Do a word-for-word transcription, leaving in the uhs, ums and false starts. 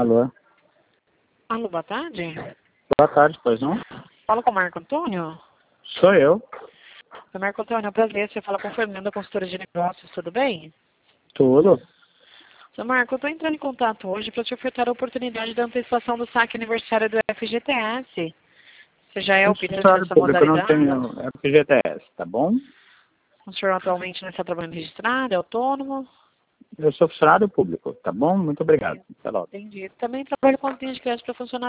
Alô? Alô, boa tarde. Boa tarde, pois não? Fala com o Marco Antônio. Sou eu. Oi, Marco Antônio, é um prazer. Você fala com o Fernando, consultora de negócios, tudo bem? Tudo. Seu Marco, eu estou entrando em contato hoje para te ofertar a oportunidade da antecipação do saque aniversário do F G T S. Você já é Eu o sou operante funcionário dessa público, eu não modalidade? tenho F G T S, tá bom? O senhor atualmente não está trabalhando registrado, é autônomo? Eu sou funcionário público, tá bom? Muito obrigado. Até logo. Entendi. Também trabalho com linha de crédito para funcionários